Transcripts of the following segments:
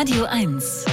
Radio 1.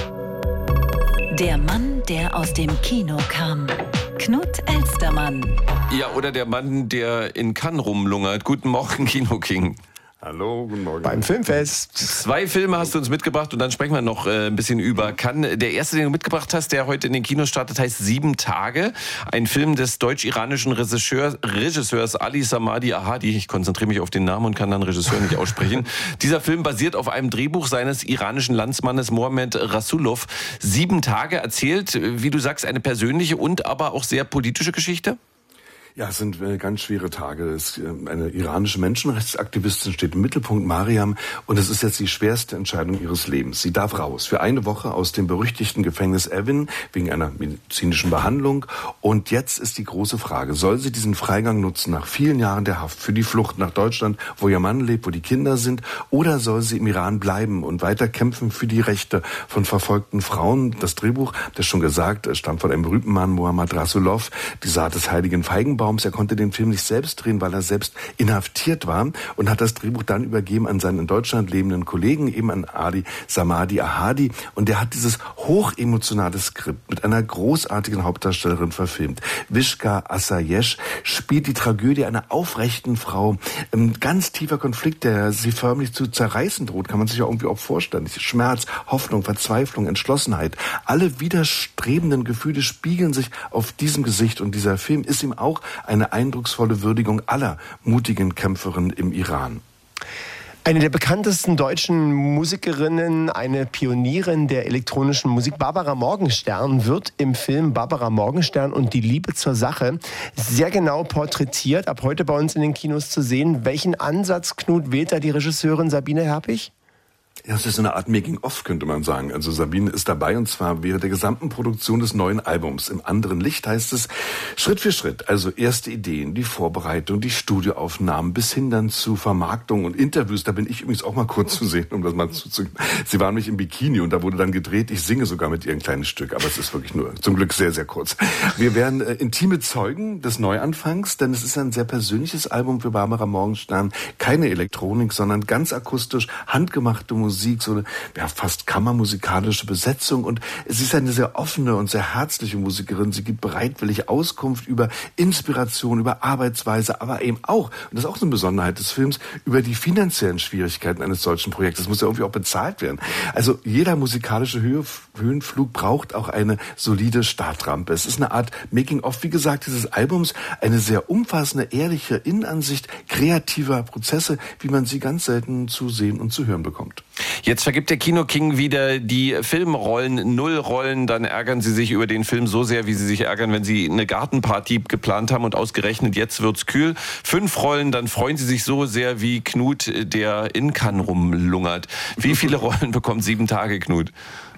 Der Mann, der aus dem Kino kam. Knut Elstermann. Ja, oder der Mann, der in Cannes rumlungert. Guten Morgen, Kino King. Hallo, guten Morgen. Beim Filmfest. 2 Filme hast du uns mitgebracht und dann sprechen wir noch ein bisschen über Cannes. Der erste, den du mitgebracht hast, der heute in den Kinos startet, heißt 7 Tage. Ein Film des deutsch-iranischen Regisseurs Ali Samadi Ahadi. Ich konzentriere mich auf den Namen und kann dann Regisseur nicht aussprechen. Dieser Film basiert auf einem Drehbuch seines iranischen Landsmannes Mohammed Rasulov. 7 Tage erzählt, wie du sagst, eine persönliche und aber auch sehr politische Geschichte? Ja, es sind ganz schwere Tage. Eine iranische Menschenrechtsaktivistin steht im Mittelpunkt, Mariam, und es ist jetzt die schwerste Entscheidung ihres Lebens. Sie darf raus für eine Woche aus dem berüchtigten Gefängnis Evin wegen einer medizinischen Behandlung. Und jetzt ist die große Frage, soll sie diesen Freigang nutzen nach vielen Jahren der Haft für die Flucht nach Deutschland, wo ihr Mann lebt, wo die Kinder sind, oder soll sie im Iran bleiben und weiter kämpfen für die Rechte von verfolgten Frauen? Das Drehbuch, das schon gesagt, stammt von einem berühmten Mann, Mohammed Rasulov, die Saat des heiligen Feigenbaums. Er konnte den Film nicht selbst drehen, weil er selbst inhaftiert war, und hat das Drehbuch dann übergeben an seinen in Deutschland lebenden Kollegen, eben an Ali Samadi Ahadi. Und der hat dieses hochemotionale Skript mit einer großartigen Hauptdarstellerin verfilmt. Vishka Asayesh spielt die Tragödie einer aufrechten Frau. Ein ganz tiefer Konflikt, der sie förmlich zu zerreißen droht, kann man sich ja irgendwie auch vorstellen. Schmerz, Hoffnung, Verzweiflung, Entschlossenheit. Alle widerstrebenden Gefühle spiegeln sich auf diesem Gesicht, und dieser Film ist ihm auch eine eindrucksvolle Würdigung aller mutigen Kämpferinnen im Iran. Eine der bekanntesten deutschen Musikerinnen, eine Pionierin der elektronischen Musik, Barbara Morgenstern, wird im Film Barbara Morgenstern und die Liebe zur Sache sehr genau porträtiert, ab heute bei uns in den Kinos zu sehen. Welchen Ansatz, Knut, wählt da die Regisseurin Sabine Herpich? Ja, es ist eine Art Making-of, könnte man sagen. Also Sabine ist dabei, und zwar während der gesamten Produktion des neuen Albums. Im anderen Licht heißt es Schritt für Schritt. Also erste Ideen, die Vorbereitung, die Studioaufnahmen bis hin dann zu Vermarktung und Interviews. Da bin ich übrigens auch mal kurz zu sehen, um das mal zuzugeben. Sie waren mich im Bikini und da wurde dann gedreht. Ich singe sogar mit ihr ein kleines Stück, aber es ist wirklich nur zum Glück sehr, sehr kurz. Wir werden intime Zeugen des Neuanfangs, denn es ist ein sehr persönliches Album für Barbara Morgenstern. Keine Elektronik, sondern ganz akustisch, handgemachte Musik, so eine fast kammermusikalische Besetzung, und sie ist eine sehr offene und sehr herzliche Musikerin. Sie gibt bereitwillig Auskunft über Inspiration, über Arbeitsweise, aber eben auch, und das ist auch so eine Besonderheit des Films, über die finanziellen Schwierigkeiten eines solchen Projektes. Das muss ja irgendwie auch bezahlt werden. Also jeder musikalische Höhenflug braucht auch eine solide Startrampe. Es ist eine Art Making-of, wie gesagt, dieses Albums, eine sehr umfassende, ehrliche Innenansicht kreativer Prozesse, wie man sie ganz selten zu sehen und zu hören bekommt. Jetzt vergibt der Kino King wieder die Filmrollen, 0 Rollen, dann ärgern Sie sich über den Film so sehr, wie Sie sich ärgern, wenn Sie eine Gartenparty geplant haben und ausgerechnet jetzt wird's kühl. 5 Rollen, dann freuen Sie sich so sehr wie Knut, der in Cannes rumlungert. Wie viele Rollen bekommt 7 Tage, Knut?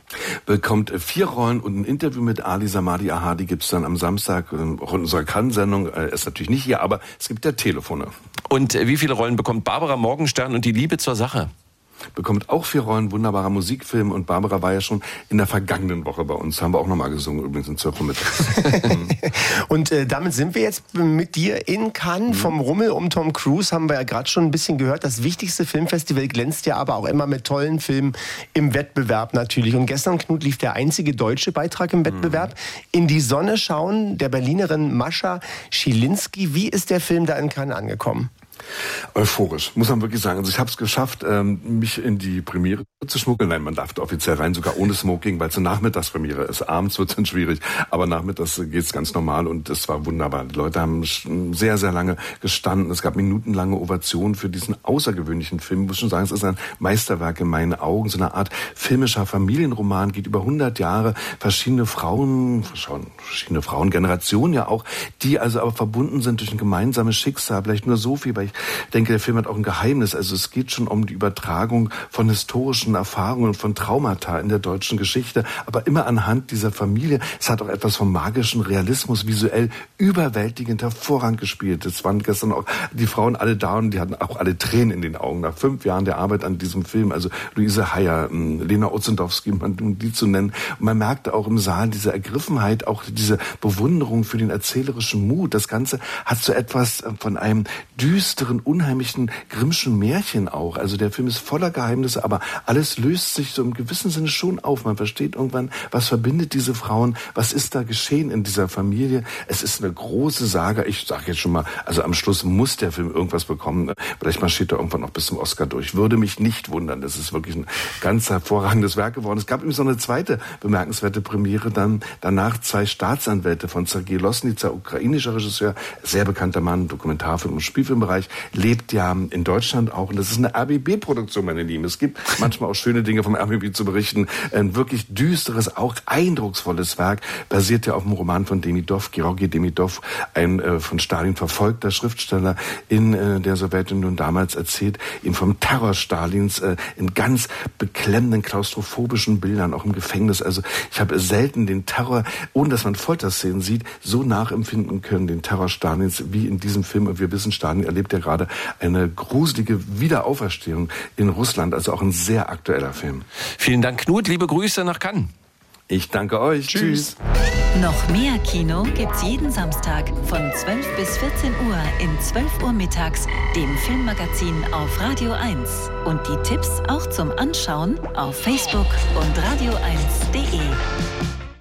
Bekommt 4 Rollen, und ein Interview mit Ali Samadi Ahadi gibt's dann am Samstag, auch in unserer Cannes-Sendung. Ist natürlich nicht hier, aber es gibt ja Telefone. Und wie viele Rollen bekommt Barbara Morgenstern und die Liebe zur Sache? Bekommt auch 4 Rollen, wunderbarer Musikfilm, und Barbara war ja schon in der vergangenen Woche bei uns. Haben wir auch nochmal gesungen, übrigens in 12 Uhr mittags. Und damit sind wir jetzt mit dir in Cannes. Vom Rummel um Tom Cruise haben wir ja gerade schon ein bisschen gehört. Das wichtigste Filmfestival glänzt ja aber auch immer mit tollen Filmen im Wettbewerb natürlich. Und gestern, Knut, lief der einzige deutsche Beitrag im Wettbewerb. In die Sonne schauen, der Berlinerin Mascha Schilinski. Wie ist der Film da in Cannes angekommen? Euphorisch, muss man wirklich sagen. Also ich habe es geschafft, mich in die Premiere zu schmuggeln. Nein, man darf da offiziell rein, sogar ohne Smoking, weil es eine Nachmittagspremiere ist. Abends wird es dann schwierig, aber nachmittags geht's ganz normal, und es war wunderbar. Die Leute haben sehr, sehr lange gestanden. Es gab minutenlange Ovationen für diesen außergewöhnlichen Film. Ich muss schon sagen, es ist ein Meisterwerk in meinen Augen. So eine Art filmischer Familienroman, geht über 100 Jahre. Verschiedene Frauengenerationen ja auch, die also aber verbunden sind durch ein gemeinsames Schicksal. Vielleicht nur so viel, weil ich denke, der Film hat auch ein Geheimnis. Also es geht schon um die Übertragung von historischen Erfahrungen, von Traumata in der deutschen Geschichte, aber immer anhand dieser Familie. Es hat auch etwas vom magischen Realismus, visuell überwältigend hervorragend gespielt. Es waren gestern auch die Frauen alle da, und die hatten auch alle Tränen in den Augen nach 5 Jahren der Arbeit an diesem Film. Also Luise Heyer, Lena Ozendowski, um die zu nennen. Und man merkte auch im Saal diese Ergriffenheit, auch diese Bewunderung für den erzählerischen Mut. Das Ganze hat so etwas von einem düsteren düsteren, unheimlichen Grimmschen Märchen auch. Also der Film ist voller Geheimnisse, aber alles löst sich so im gewissen Sinne schon auf. Man versteht irgendwann, was verbindet diese Frauen, was ist da geschehen in dieser Familie. Es ist eine große Saga. Ich sage jetzt schon mal, also am Schluss muss der Film irgendwas bekommen. Vielleicht marschiert er irgendwann noch bis zum Oscar durch. Würde mich nicht wundern. Das ist wirklich ein ganz hervorragendes Werk geworden. Es gab übrigens noch eine zweite bemerkenswerte Premiere, danach 2 Staatsanwälte von Sergei Losnitzer, ukrainischer Regisseur, sehr bekannter Mann, Dokumentarfilm- und Spielfilmbereich, lebt ja in Deutschland auch. Und das ist eine RBB-Produktion, meine Lieben. Es gibt manchmal auch schöne Dinge vom RBB zu berichten. Ein wirklich düsteres, auch eindrucksvolles Werk, basiert ja auf dem Roman von Demidov, Georgi Demidov, ein von Stalin verfolgter Schriftsteller in der Sowjetunion damals, erzählt ihm vom Terror Stalins in ganz beklemmenden, klaustrophobischen Bildern, auch im Gefängnis. Also ich habe selten den Terror, ohne dass man Folterszenen sieht, so nachempfinden können, den Terror Stalins, wie in diesem Film. Und wir wissen, Stalin erlebt ja gerade eine gruselige Wiederauferstehung in Russland, also auch ein sehr aktueller Film. Vielen Dank, Knut. Liebe Grüße nach Cannes. Ich danke euch. Tschüss. Noch mehr Kino gibt's jeden Samstag von 12 bis 14 Uhr in 12 Uhr mittags, dem Filmmagazin auf Radio 1. Und die Tipps auch zum Anschauen auf Facebook und radio1.de.